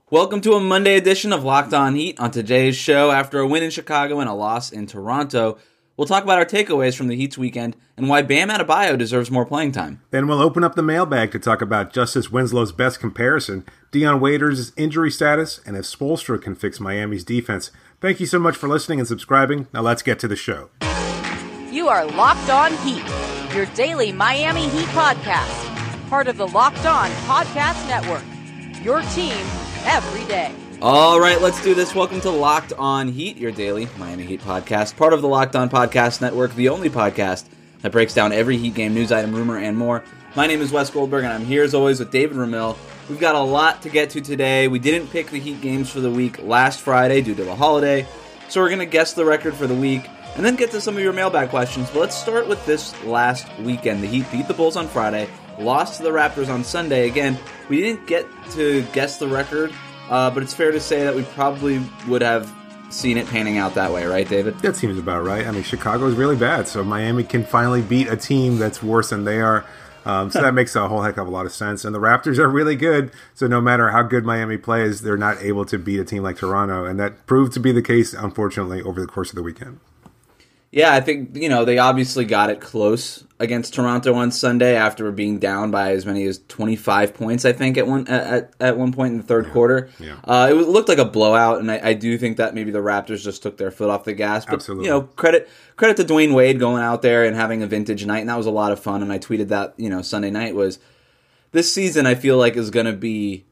Welcome to a Monday edition of Locked On Heat. On today's show, after a win in Chicago and a loss in Toronto, we'll talk about our takeaways from the Heat's weekend and why Bam Adebayo deserves more playing time. Then we'll open up the mailbag to talk about Justice Winslow's best comparison, Dion Waiters' injury status, and if Spoelstra can fix Miami's defense. Thank you so much for listening and subscribing. Now let's get to the show. You are Locked On Heat, your daily Miami Heat podcast. Part of the Locked On Podcast Network, your team every day. All right, let's do this. Welcome to Locked On Heat, your daily Miami Heat podcast. Part of the Locked On Podcast Network, the only podcast that breaks down every Heat game, news item, rumor, and more. My name is Wes Goldberg, and I'm here as always with David Ramil. We've got a lot to get to today. We didn't pick the Heat games for the week last Friday due to the holiday, so we're going to guess the record for the week and then get to some of your mailbag questions. But let's start with this last weekend. The Heat beat the Bulls on Friday, lost to the Raptors on Sunday. Again, we didn't get to guess the record, but it's fair to say that we probably would have seen it panning out that way, right, David? That seems about right. I mean, Chicago is really bad, so Miami can finally beat a team that's worse than they are. So that makes a whole heck of a lot of sense. And the Raptors are really good, so no matter how good Miami plays, they're not able to beat a team like Toronto. And that proved to be the case, unfortunately, over the course of the weekend. Yeah, I think, they obviously got it close against Toronto on Sunday after being down by as many as 25 points, I think, at one point in the third quarter. Yeah. It looked like a blowout, and I do think that maybe the Raptors just took their foot off the gas. But, absolutely. Credit to Dwayne Wade going out there and having a vintage night, and that was a lot of fun. And I tweeted that, Sunday night was, this season I feel like is going to be,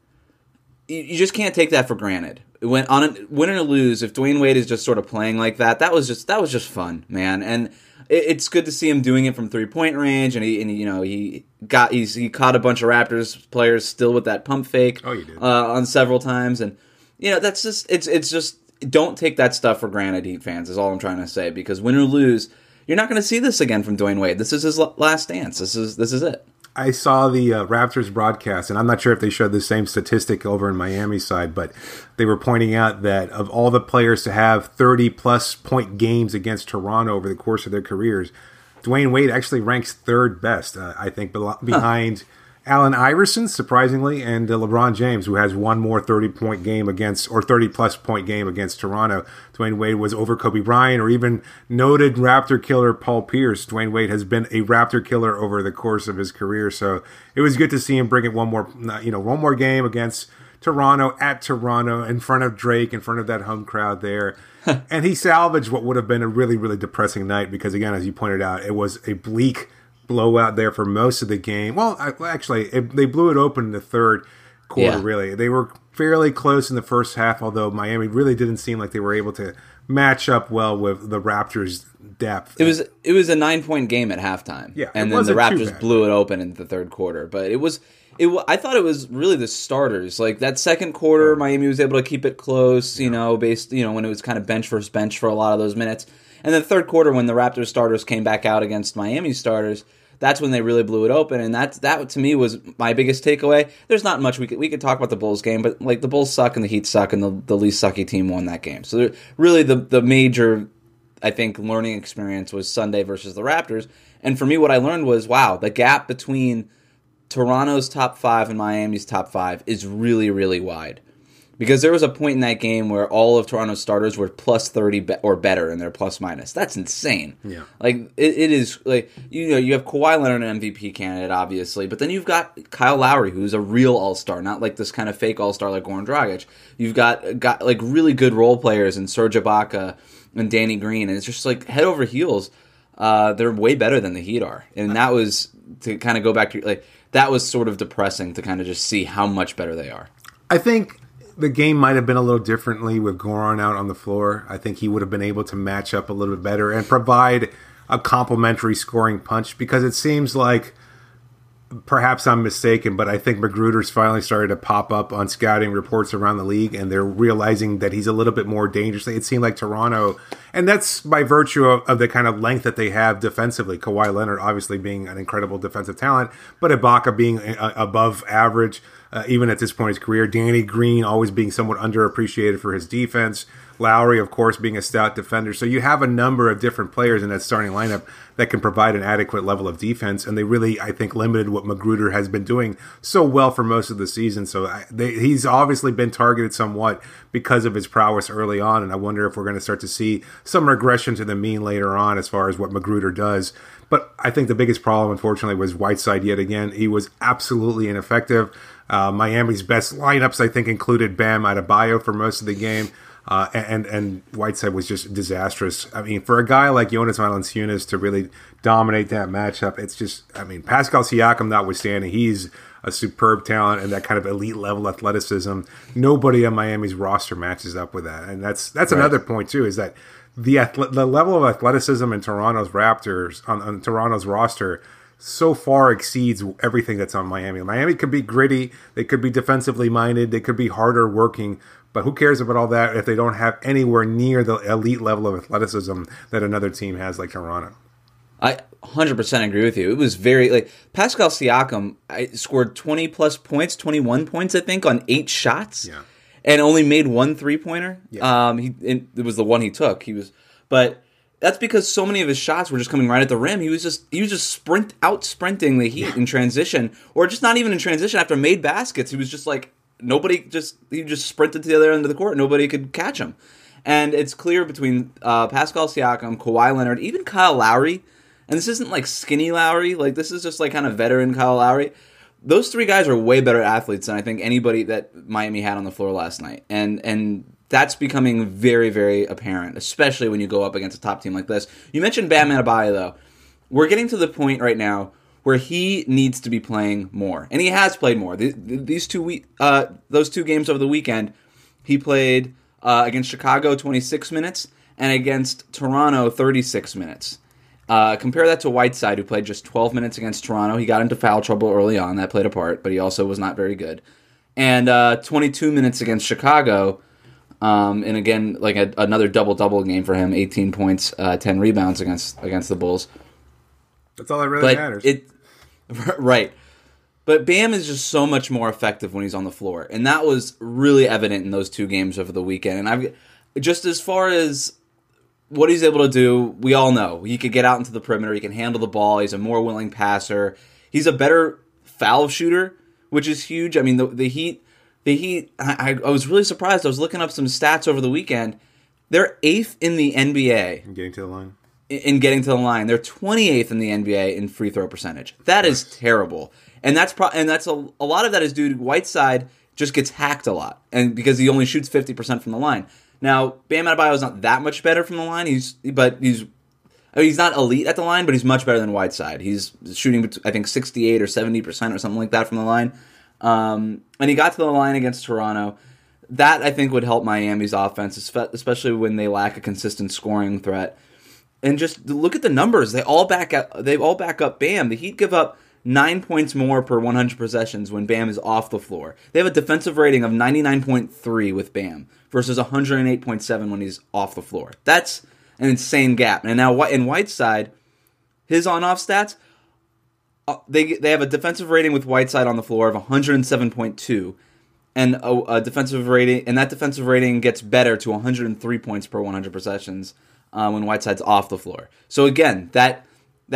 you just can't take that for granted. When on a win or lose, if Dwayne Wade is just sort of playing like that, that was just fun, man. And it's good to see him doing it from 3-point range, and he caught a bunch of Raptors players still with that pump fake. Oh, you did. On several times, and that's just it's just don't take that stuff for granted, Heat fans. Is all I'm trying to say, because win or lose, you're not going to see this again from Dwayne Wade. This is his last dance. This is it. I saw the Raptors broadcast, and I'm not sure if they showed the same statistic over in Miami's side, but they were pointing out that of all the players to have 30-plus point games against Toronto over the course of their careers, Dwayne Wade actually ranks third best, I think, behind Allen Iverson, surprisingly, and LeBron James, who has one more 30-point game against, or 30-plus point game against Toronto. Dwayne Wade was over Kobe Bryant, or even noted Raptor killer Paul Pierce. Dwayne Wade has been a Raptor killer over the course of his career, so it was good to see him bring it one more game against Toronto, at Toronto, in front of Drake, in front of that home crowd there. And he salvaged what would have been a really, really depressing night, because, again, as you pointed out, it was a bleak blowout there for most of the game. Well, actually, they blew it open in the third quarter, really. They were fairly close in the first half, although Miami really didn't seem like they were able to match up well with the Raptors' depth. It was a 9-point game at halftime. Yeah, and then the Raptors blew it open in the third quarter. But I thought it was really the starters. Like, that second quarter, Miami was able to keep it close, when it was kind of bench versus bench for a lot of those minutes. And the third quarter, when the Raptors starters came back out against Miami starters, that's when they really blew it open. And that to me was my biggest takeaway. There's not much we could talk about the Bulls game, but like, the Bulls suck and the Heat suck, and the least sucky team won that game. So really the major, I think, learning experience was Sunday versus the Raptors. And for me, what I learned was, wow, the gap between Toronto's top 5 and Miami's top 5 is really, really wide. Because there was a point in that game where all of Toronto's starters were plus 30 or better in their plus minus. That's insane. Yeah. Like, it is, like, you have Kawhi Leonard, an MVP candidate, obviously, but then you've got Kyle Lowry, who's a real all-star, not like this kind of fake all-star like Goran Dragic. You've got like really good role players in Serge Ibaka and Danny Green, and it's just like head over heels. They're way better than the Heat are. And that was, to kind of go back to, like, that was sort of depressing to kind of just see how much better they are. I think the game might have been a little differently with Goran out on the floor. I think he would have been able to match up a little bit better and provide a complementary scoring punch, because it seems like, perhaps I'm mistaken, but I think Magruder's finally started to pop up on scouting reports around the league, and they're realizing that he's a little bit more dangerous. It seemed like Toronto, And that's by virtue of the kind of length that they have defensively. Kawhi Leonard obviously being an incredible defensive talent, but Ibaka being above average, even at this point in his career. Danny Green always being somewhat underappreciated for his defense. Lowry, of course, being a stout defender. So you have a number of different players in that starting lineup that can provide an adequate level of defense. And they really, I think, limited what Magruder has been doing so well for most of the season. So he's obviously been targeted somewhat because of his prowess early on. And I wonder if we're going to start to see some regression to the mean later on as far as what Magruder does. But I think the biggest problem, unfortunately, was Whiteside yet again. He was absolutely ineffective. Miami's best lineups, I think, included Bam Adebayo for most of the game. And Whiteside was just disastrous. I mean, for a guy like Jonas Valanciunas to really dominate that matchup, it's just, I mean, Pascal Siakam notwithstanding, he's a superb talent and that kind of elite level athleticism. Nobody on Miami's roster matches up with that. And that's right. Another point too, is that the level of athleticism in Toronto's Raptors, on Toronto's roster, so far exceeds everything that's on Miami. Miami could be gritty, they could be defensively minded, they could be harder working, but who cares about all that if they don't have anywhere near the elite level of athleticism that another team has like Toronto? I 100% agree with you. It was very, Pascal Siakam scored 20 plus points, 21 points, I think, on 8 shots. Yeah. And only made 1 3-pointer. Yeah. It was the one he took. But that's because so many of his shots were just coming right at the rim. He was just sprinting the Heat in transition, or just not even in transition after made baskets. He was just like he just sprinted to the other end of the court. Nobody could catch him. And it's clear between Pascal Siakam, Kawhi Leonard, even Kyle Lowry, and this isn't like skinny Lowry. Like this is just like kind of veteran Kyle Lowry. Those 3 guys are way better athletes than I think anybody that Miami had on the floor last night. And that's becoming very, very apparent, especially when you go up against a top team like this. You mentioned Bam Adebayo, though. We're getting to the point right now where he needs to be playing more. And he has played more. Those 2 games over the weekend, he played against Chicago 26 minutes and against Toronto 36 minutes. Compare that to Whiteside, who played just 12 minutes against Toronto. He got into foul trouble early on. That played a part, but he also was not very good. And 22 minutes against Chicago, and again, like another double-double game for him, 18 points, 10 rebounds against the Bulls. That's all that really matters. Right. But Bam is just so much more effective when he's on the floor. And that was really evident in those 2 games over the weekend. And just as far as what he's able to do, we all know. He could get out into the perimeter. He can handle the ball. He's a more willing passer. He's a better foul shooter, which is huge. I mean, the Heat, I was really surprised. I was looking up some stats over the weekend. They're 8th in the NBA. Getting to the line. In getting to the line. They're 28th in the NBA in free throw percentage. That is terrible. And that's a lot of that is due to Whiteside just gets hacked a lot, and because he only shoots 50% from the line. Now, Bam Adebayo is not that much better from the line. He's not elite at the line, but he's much better than Whiteside. He's shooting, I think, 68 or 70% or something like that from the line. And he got to the line against Toronto. That, I think, would help Miami's offense, especially when they lack a consistent scoring threat. And just look at the numbers. They all back up Bam. The Heat give up 9 points more per 100 possessions when Bam is off the floor. They have a defensive rating of 99.3 with Bam versus 108.7 when he's off the floor. That's an insane gap. And now in Whiteside, his on-off stats, they have a defensive rating with Whiteside on the floor of 107.2, and a defensive rating, and that defensive rating gets better to 103 points per 100 possessions when Whiteside's off the floor. So again, that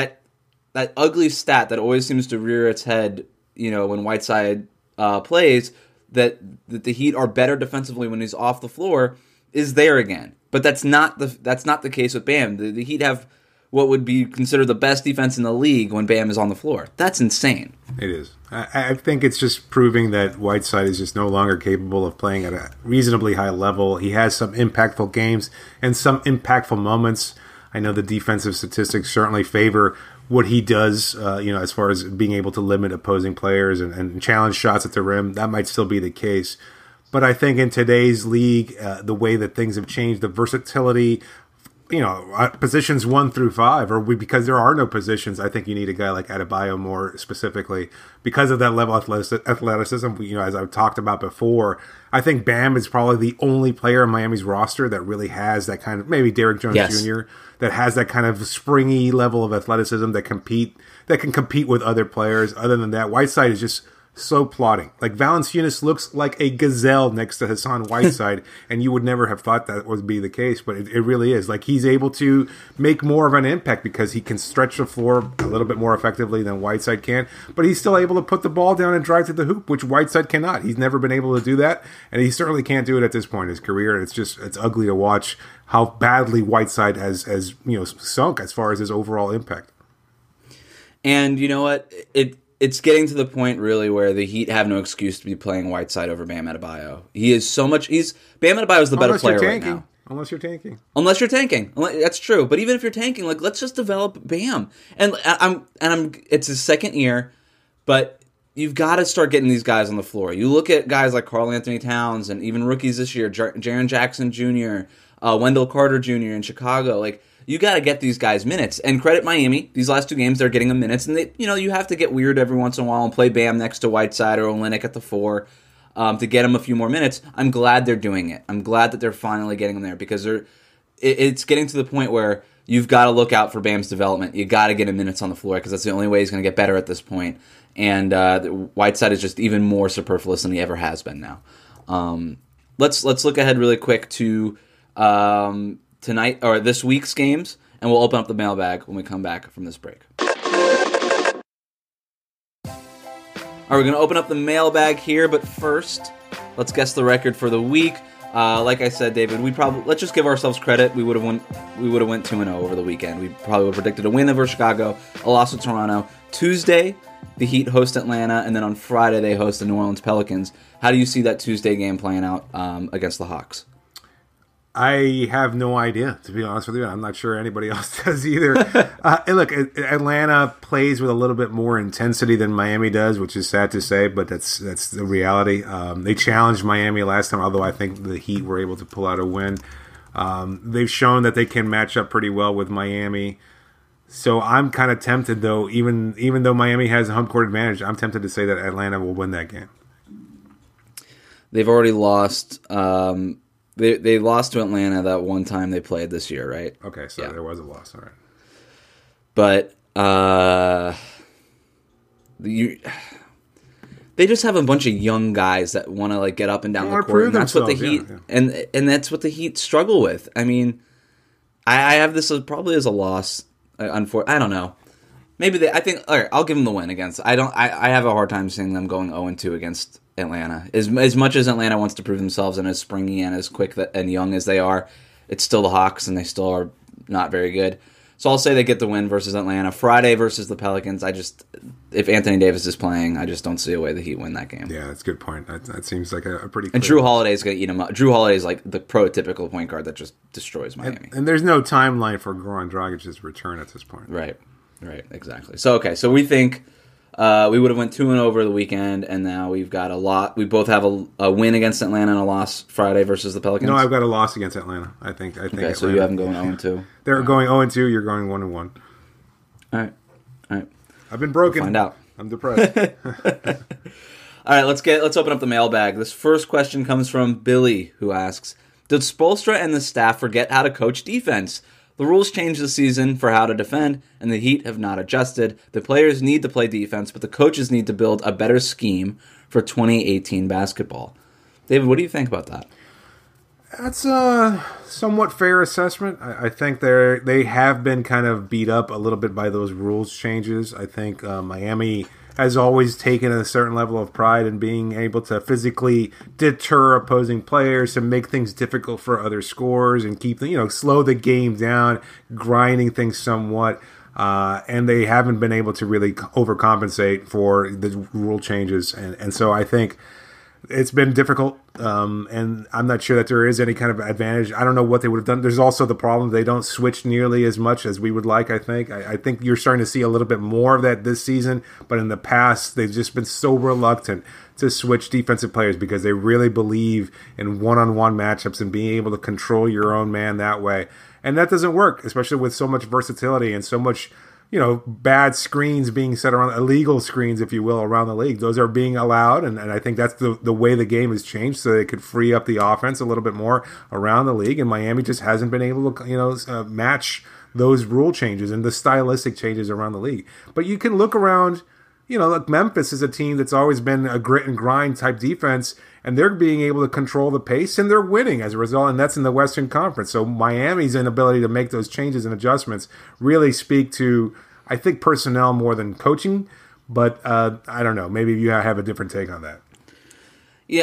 ugly stat that always seems to rear its head, when Whiteside plays, that the Heat are better defensively when he's off the floor, is there again. But that's not the case with Bam. The Heat have what would be considered the best defense in the league when Bam is on the floor. That's insane. It is. I think it's just proving that Whiteside is just no longer capable of playing at a reasonably high level. He has some impactful games and some impactful moments. I know the defensive statistics certainly favor what he does, as far as being able to limit opposing players and challenge shots at the rim. That might still be the case. But I think in today's league, the way that things have changed, the versatility positions 1 through 5, or because there are no positions, I think you need a guy like Adebayo more specifically because of that level of athleticism. As I've talked about before, I think Bam is probably the only player in Miami's roster that really has that kind of, maybe Derrick Jones Jr., that has that kind of springy level of athleticism that can compete with other players. Other than that, Whiteside is just so plodding. Like Valanciunas looks like a gazelle next to Hassan Whiteside, and you would never have thought that would be the case, but it really is. Like he's able to make more of an impact because he can stretch the floor a little bit more effectively than Whiteside can, but he's still able to put the ball down and drive to the hoop, which Whiteside cannot. He's never been able to do that, and he certainly can't do it at this point in his career. It's ugly to watch how badly Whiteside has sunk as far as his overall impact. And you know what? It's getting to the point really where the Heat have no excuse to be playing Whiteside over Bam Adebayo. He is so much. Bam Adebayo is the better player right now. Unless you're tanking. That's true. But even if you're tanking, like let's just develop Bam. And it's his second year, but you've got to start getting these guys on the floor. You look at guys like Karl Anthony Towns and even rookies this year, Jaren Jackson Jr., Wendell Carter Jr. in Chicago. Like you got to get these guys minutes. And credit Miami. These last 2 games, they're getting them minutes. And you have to get weird every once in a while and play Bam next to Whiteside or Olynyk at the 4 to get him a few more minutes. I'm glad they're doing it. I'm glad that they're finally getting them there because it's getting to the point where you've got to look out for Bam's development. You got to get him minutes on the floor because that's the only way he's going to get better at this point. And Whiteside is just even more superfluous than he ever has been now. Let's look ahead really quick to tonight or this week's games, and we'll open up the mailbag when we come back from this break. All right, we're going to open up the mailbag here, but first, let's guess the record for the week. Like I said, David, let's just give ourselves credit. We would have went 2-0 over the weekend. We probably would have predicted a win over Chicago, a loss to Toronto. Tuesday, the Heat host Atlanta, and then on Friday they host the New Orleans Pelicans. How do you see that Tuesday game playing out against the Hawks? I have no idea, to be honest with you. I'm not sure anybody else does either. And look, Atlanta plays with a little bit more intensity than Miami does, which is sad to say, but that's the reality. They challenged Miami last time, although I think the Heat were able to pull out a win. They've shown that they can match up pretty well with Miami. So I'm kind of tempted, though, even though Miami has a home court advantage, I'm tempted to say that Atlanta will win that game. They've already lost. They lost to Atlanta that one time they played this year, right? Okay, so there was a loss, all right. But they just have a bunch of young guys that want to get up and down the court, and that's what the Heat and that's what the Heat struggle with. I mean, I have this probably as a loss. I don't know. Maybe I think. All right, I'll give them the win against. I have a hard time seeing them going 0-2 against Atlanta. As much as Atlanta wants to prove themselves and as springy and as quick and young as they are, it's still the Hawks and they still are not very good. So I'll say they get the win versus Atlanta. Friday versus the Pelicans. If Anthony Davis is playing, I just don't see a way the Heat win that game. Yeah, that's a good point. That seems like a pretty. And Drew Holiday's going to eat him up. Drew Holiday's like the prototypical point guard that just destroys Miami. And there's no timeline for Goran Dragic's return at this point. Right, exactly. So we think we would have went 2-0 over the weekend, and now we've got a lot. We both have a win against Atlanta and a loss Friday versus the Pelicans. No, I've got a loss against Atlanta. I think. Okay, Atlanta, so you have them going 0-2. They're going 0-2. You're going 1-1. All right. I've been broken. We'll find out. I'm depressed. All right, let's open up the mailbag. This first question comes from Billy, who asks, did Spoelstra and the staff forget how to coach defense? The rules changed this season for how to defend, and the Heat have not adjusted. The players need to play defense, but the coaches need to build a better scheme for 2018 basketball. David, what do you think about that? That's a somewhat fair assessment. I think they have been kind of beat up a little bit by those rules changes. I think Miami has always taken a certain level of pride in being able to physically deter opposing players and make things difficult for other scorers and keep slow the game down, grinding things somewhat. And they haven't been able to really overcompensate for the rule changes. And so I think It's been difficult, and I'm not sure that there is any kind of advantage. I don't know what they would have done. There's also the problem they don't switch nearly as much as we would like, I think. I think you're starting to see a little bit more of that this season, but in the past, they've just been so reluctant to switch defensive players because they really believe in one-on-one matchups and being able to control your own man that way. And that doesn't work, especially with so much versatility and so much bad screens being set around, illegal screens, if you will, around the league. Those are being allowed, and I think that's the way the game has changed, so they could free up the offense a little bit more around the league, and Miami just hasn't been able to, match those rule changes and the stylistic changes around the league. But you can look around, like Memphis is a team that's always been a grit and grind type defense, and they're being able to control the pace, and they're winning as a result, and that's in the Western Conference. So Miami's inability to make those changes and adjustments really speak to, I think, personnel more than coaching, but I don't know. Maybe you have a different take on that. Yeah,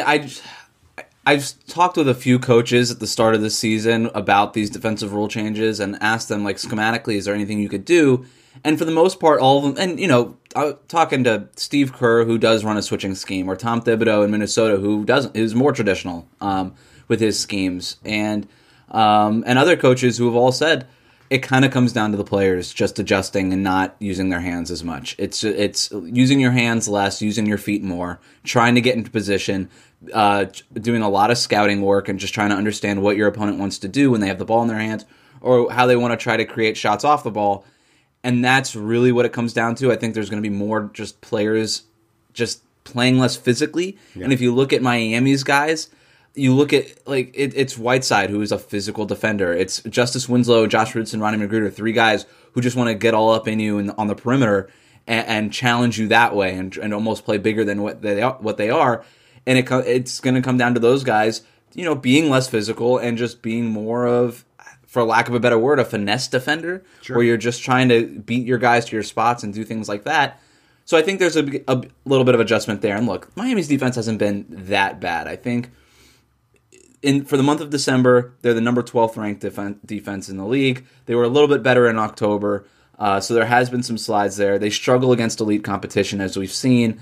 I've talked with a few coaches at the start of the season about these defensive rule changes and asked them, like, schematically, is there anything you could do? And for the most part, all of them, and, talking to Steve Kerr, who does run a switching scheme, or Tom Thibodeau in Minnesota, who doesn't, is more traditional with his schemes, and other coaches who have all said it kind of comes down to the players just adjusting and not using their hands as much. It's using your hands less, using your feet more, trying to get into position, doing a lot of scouting work, and just trying to understand what your opponent wants to do when they have the ball in their hands, or how they want to try to create shots off the ball. And that's really what it comes down to. I think there's going to be more just players just playing less physically. Yeah. And if you look at Miami's guys, you look at, it's Whiteside, who is a physical defender. It's Justice Winslow, Josh Richardson, Ronnie Magruder, three guys who just want to get all up in you on the perimeter and challenge you that way and almost play bigger than what they are. And it's going to come down to those guys, being less physical and just being more of, for lack of a better word, a finesse defender, sure, where you're just trying to beat your guys to your spots and do things like that. So I think there's a little bit of adjustment there. And look, Miami's defense hasn't been that bad. I think for the month of December, they're the number 12th ranked defense in the league. They were a little bit better in October, so there has been some slides there. They struggle against elite competition, as we've seen,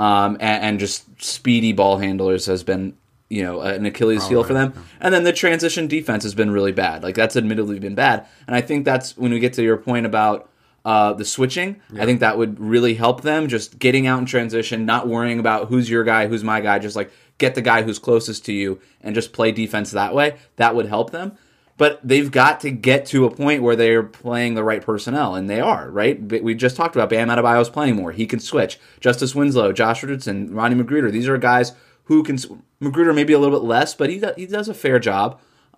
and just speedy ball handlers has been an Achilles heel for them. And then the transition defense has been really bad. That's admittedly been bad. And I think that's when we get to your point about the switching. Yeah. I think that would really help them, just getting out in transition, not worrying about who's your guy, who's my guy, just get the guy who's closest to you and just play defense that way. That would help them. But they've got to get to a point where they're playing the right personnel, and they are, right? We just talked about Bam Adebayo's playing more. He can switch. Justice Winslow, Josh Richardson, Ronnie Magruder, these are guys who can... Magruder maybe a little bit less, but he does a fair job.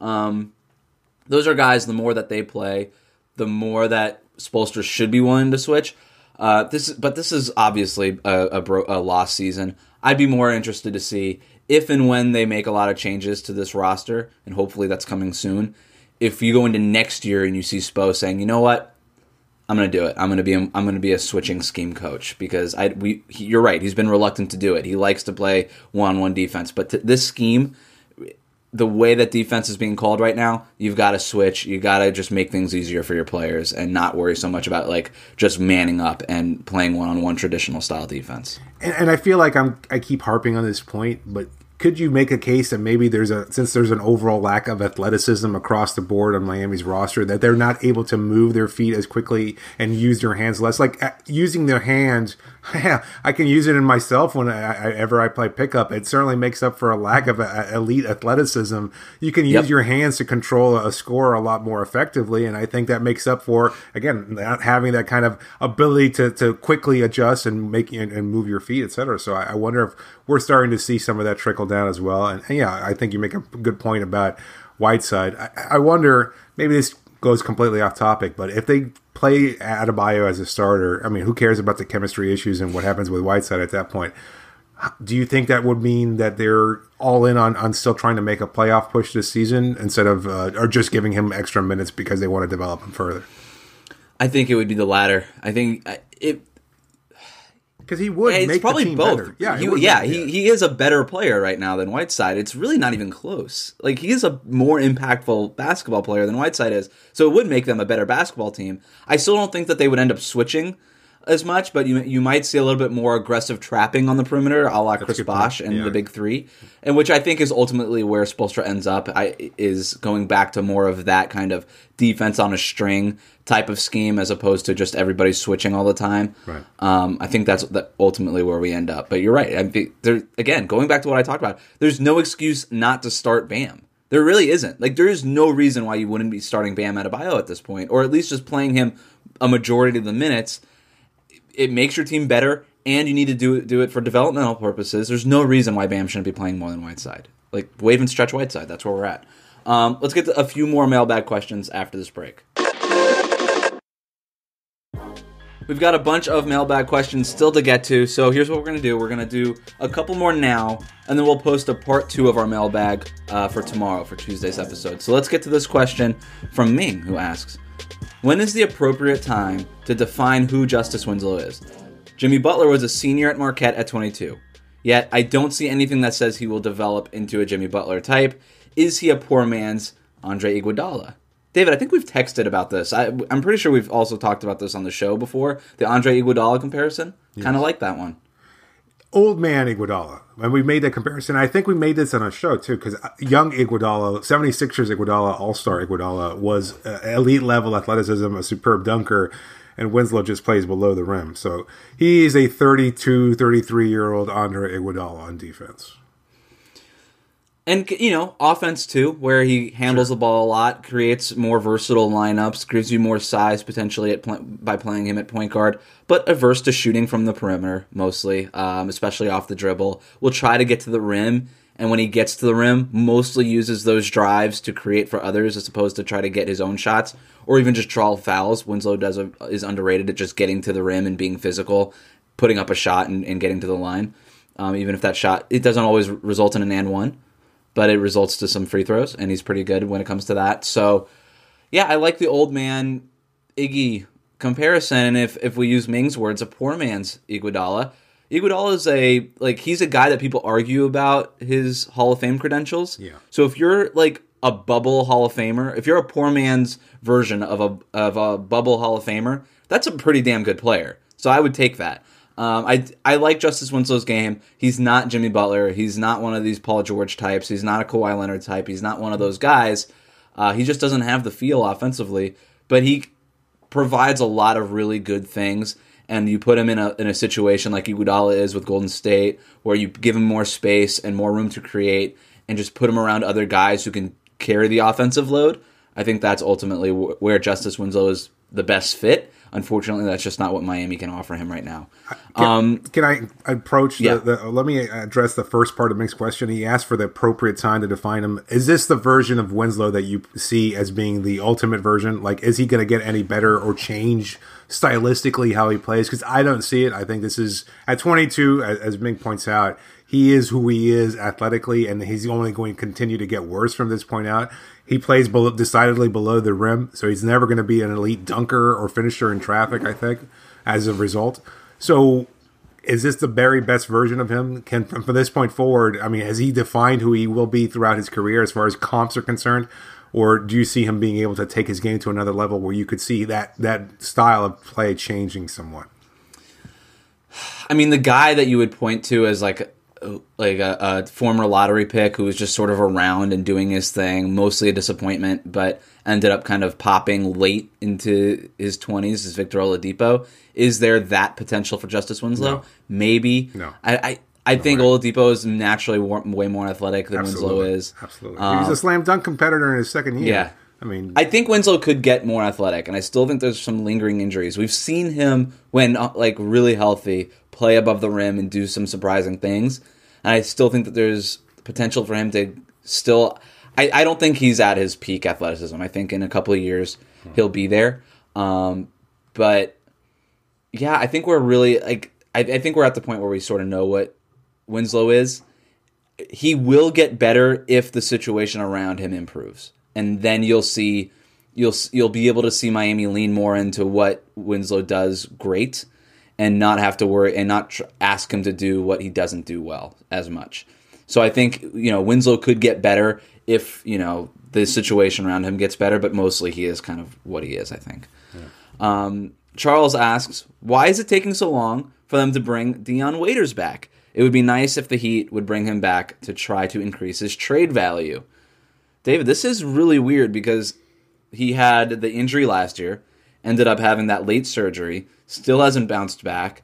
Those are guys, the more that they play, the more that Spoelstra should be willing to switch. This is obviously a lost season. I'd be more interested to see if and when they make a lot of changes to this roster, and hopefully that's coming soon. If you go into next year and you see Spo saying, you know what, I'm going to do it. I'm going to be a switching scheme coach, because you're right. He's been reluctant to do it. He likes to play one-on-one defense, but this scheme, the way that defense is being called right now, you've got to switch. You got to just make things easier for your players and not worry so much about just manning up and playing one-on-one traditional style defense. And I feel like I keep harping on this point, but could you make a case that maybe since there's an overall lack of athleticism across the board on Miami's roster, that they're not able to move their feet as quickly and use their hands less? Using their hands, I can use it in myself whenever I play pickup. It certainly makes up for a lack of elite athleticism. You can use your hands to control a score a lot more effectively, and I think that makes up for, again, not having that kind of ability to quickly adjust and move your feet, etc. So I wonder if we're starting to see some of that trickle down as well. And yeah, I think you make a good point about Whiteside. I wonder, maybe this goes completely off topic, but if they play Adebayo as a starter, I mean, who cares about the chemistry issues and what happens with Whiteside at that point? Do you think that would mean that they're all in on still trying to make a playoff push this season instead of or just giving him extra minutes because they want to develop him further? I think it would be the latter. I think because he would make probably the team both. Better. He is a better player right now than Whiteside. It's really not even close. He is a more impactful basketball player than Whiteside is, so it would make them a better basketball team. I still don't think that they would end up switching. as much, but you might see a little bit more aggressive trapping on the perimeter, a la Chris Bosh and the big three, and which I think is ultimately where Spoelstra ends up, is going back to more of that kind of defense on a string type of scheme as opposed to just everybody switching all the time. Right. I think that's ultimately where we end up. But you're right. I think again, going back to what I talked about, there's no excuse not to start Bam. There really isn't. Like, there is no reason why you wouldn't be starting Bam Adebayo at this point, or at least just playing him a majority of the minutes. It makes your team better, and you need to do it for developmental purposes. There's no reason why Bam shouldn't be playing more than Whiteside. Like, wave and stretch Whiteside. That's where we're at. Let's get to a few more mailbag questions after this break. We've got a bunch of mailbag questions still to get to, so here's what we're going to do. We're going to do a couple more now, and then we'll post a part 2 of our mailbag for tomorrow, for Tuesday's episode. So let's get to this question from Ming, who asks, when is the appropriate time to define who Justice Winslow is? Jimmy Butler was a senior at Marquette at 22. Yet, I don't see anything that says he will develop into a Jimmy Butler type. Is he a poor man's Andre Iguodala? David, I think we've texted about this. I'm pretty sure we've also talked about this on the show before. The Andre Iguodala comparison. Yes. Kind of like that one. Old man Iguodala. And we made that comparison. I think we made this on a show, too, because young Iguodala, 76ers Iguodala, all-star Iguodala, was elite-level athleticism, a superb dunker, and Winslow just plays below the rim. So he's a 32, 33-year-old Andre Iguodala on defense. And, offense, too, where he handles the ball a lot, creates more versatile lineups, gives you more size, potentially, by playing him at point guard, but averse to shooting from the perimeter, mostly, especially off the dribble. Will try to get to the rim, and when he gets to the rim, mostly uses those drives to create for others, as opposed to try to get his own shots, or even just draw fouls. Winslow is underrated at just getting to the rim and being physical, putting up a shot and getting to the line. Even if that shot, it doesn't always result in an and one. But it results to some free throws, and he's pretty good when it comes to that. So, yeah, I like the old man Iggy comparison, and if we use Ming's words, a poor man's Iguodala. Iguodala is he's a guy that people argue about his Hall of Fame credentials. Yeah. So if you're like a bubble Hall of Famer, if you're a poor man's version of a bubble Hall of Famer, that's a pretty damn good player. So I would take that. I like Justice Winslow's game. He's not Jimmy Butler. He's not one of these Paul George types. He's not a Kawhi Leonard type. He's not one of those guys. He just doesn't have the feel offensively. But he provides a lot of really good things. And you put him in a situation like Iguodala is with Golden State, where you give him more space and more room to create, and just put him around other guys who can carry the offensive load. I think that's ultimately where Justice Winslow is the best fit. Unfortunately, that's just not what Miami can offer him right now. Can I approach let me address the first part of Mick's question. He asked for the appropriate time to define him. Is this the version of Winslow that you see as being the ultimate version? Like, is he going to get any better or change stylistically how he plays? Because I don't see it. I think this is, at 22, as Mick points out, he is who he is athletically, and he's only going to continue to get worse from this point out. He plays decidedly below the rim, so he's never going to be an elite dunker or finisher in traffic, I think, as a result. So is this the very best version of him? From this point forward, I mean, has he defined who he will be throughout his career as far as comps are concerned? Or do you see him being able to take his game to another level where you could see that style of play changing somewhat? I mean, the guy that you would point to as like a former lottery pick who was just sort of around and doing his thing, mostly a disappointment, but ended up kind of popping late into his 20s, is Victor Oladipo. Is there that potential for Justice Winslow? No. Maybe. No. I think Oladipo is naturally way more athletic than Winslow is. Absolutely. He's a slam dunk competitor in his second year. Yeah. I mean, I think Winslow could get more athletic, and I still think there's some lingering injuries. We've seen him, when really healthy, play above the rim and do some surprising things. And I still think that there's potential for him to still... I don't think he's at his peak athleticism. I think in a couple of years he'll be there. But yeah, I think we're really... I think we're at the point where we sort of know what Winslow is. He will get better if the situation around him improves. And then you'll be able to see Miami lean more into what Winslow does great, and not have to worry and not ask him to do what he doesn't do well as much. So I think Winslow could get better if the situation around him gets better, but mostly he is kind of what he is, I think. Yeah. Charles asks, why is it taking so long for them to bring Dion Waiters back? It would be nice if the Heat would bring him back to try to increase his trade value. David, this is really weird because he had the injury last year, ended up having that late surgery, still hasn't bounced back.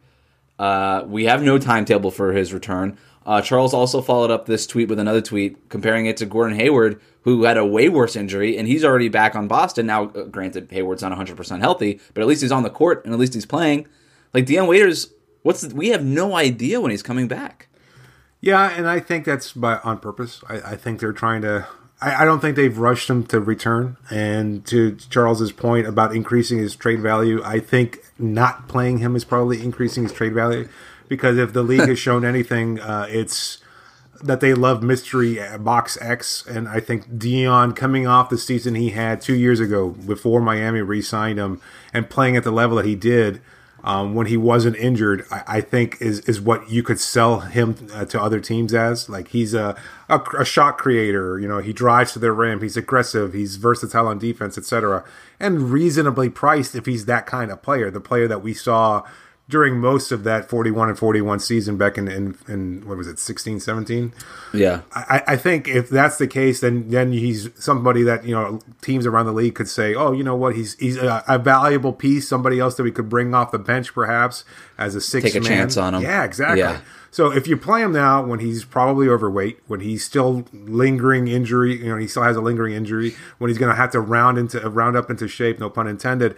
We have no timetable for his return. Charles also followed up this tweet with another tweet comparing it to Gordon Hayward, who had a way worse injury, and he's already back on Boston. Now, granted, Hayward's not 100% healthy, but at least he's on the court, and at least he's playing. Like, Dion Waiters, we have no idea when he's coming back. Yeah, and I think that's on purpose. I think they're trying to... I don't think they've rushed him to return. And to Charles's point about increasing his trade value, I think not playing him is probably increasing his trade value. Because if the league has shown anything, it's that they love mystery box X. And I think Dion, coming off the season he had 2 years ago before Miami re-signed him and playing at the level that he did when he wasn't injured, I think is what you could sell him to other teams as. Like, he's a shot creator. You know, he drives to the rim. He's aggressive. He's versatile on defense, etc. And reasonably priced if he's that kind of player. The player that we saw during most of that 41-41 season back in what was it, 16, 17? Yeah. I think if that's the case, then he's somebody that, you know, teams around the league could say, oh, you know what, he's a valuable piece, somebody else that we could bring off the bench perhaps as a sixth man. Take a chance on him. Yeah, exactly. Yeah. So if you play him now when he's probably overweight, when he's still lingering injury, you know, he still has a lingering injury, when he's going to have to round up into shape, no pun intended,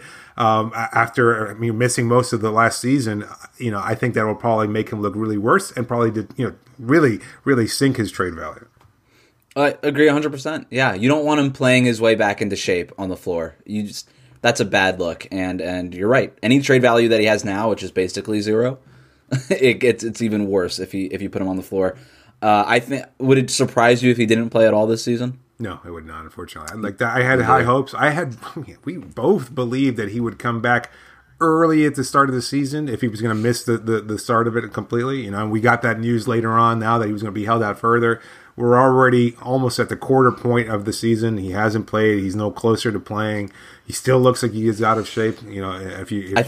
after missing most of the last season, you know, I think that will probably make him look really worse and probably really, really sink his trade value. I agree 100%. Yeah, you don't want him playing his way back into shape on the floor. That's a bad look, and you're right. Any trade value that he has now, which is basically zero, it's even worse if you put him on the floor. I think, would it surprise you if he didn't play at all this season? No, it would not. Unfortunately, like that, I had high hopes. We both believed that he would come back early at the start of the season if he was going to miss the start of it completely. You know, and we got that news later on now that he was going to be held out further. We're already almost at the quarter point of the season. He hasn't played. He's no closer to playing. He still looks like he is out of shape. You know,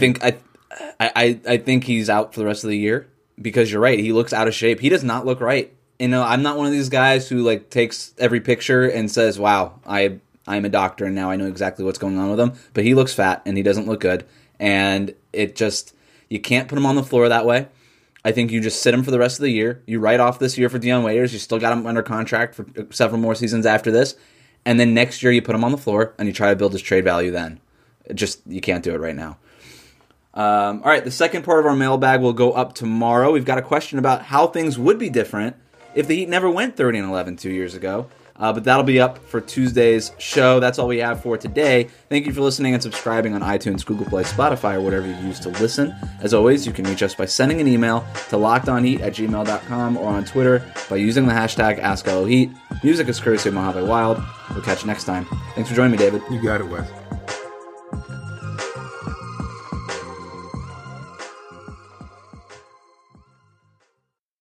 I think he's out for the rest of the year because you're right. He looks out of shape. He does not look right. You know, I'm not one of these guys who like takes every picture and says, "Wow, I'm a doctor and now I know exactly what's going on with him." But he looks fat and he doesn't look good, and you can't put him on the floor that way. I think you just sit him for the rest of the year. You write off this year for Dion Waiters. You still got him under contract for several more seasons after this, and then next year you put him on the floor and you try to build his trade value. Then, you can't do it right now. All right, the second part of our mailbag will go up tomorrow. We've got a question about how things would be different if the Heat never went 30-11 2 years ago. But that'll be up for Tuesday's show. That's all we have for today. Thank you for listening and subscribing on iTunes, Google Play, Spotify, or whatever you use to listen. As always, you can reach us by sending an email to lockedonheat@gmail.com or on Twitter by using the hashtag AskLOHeat. Music is courtesy of Mojave Wild. We'll catch you next time. Thanks for joining me, David. You got it, Wes.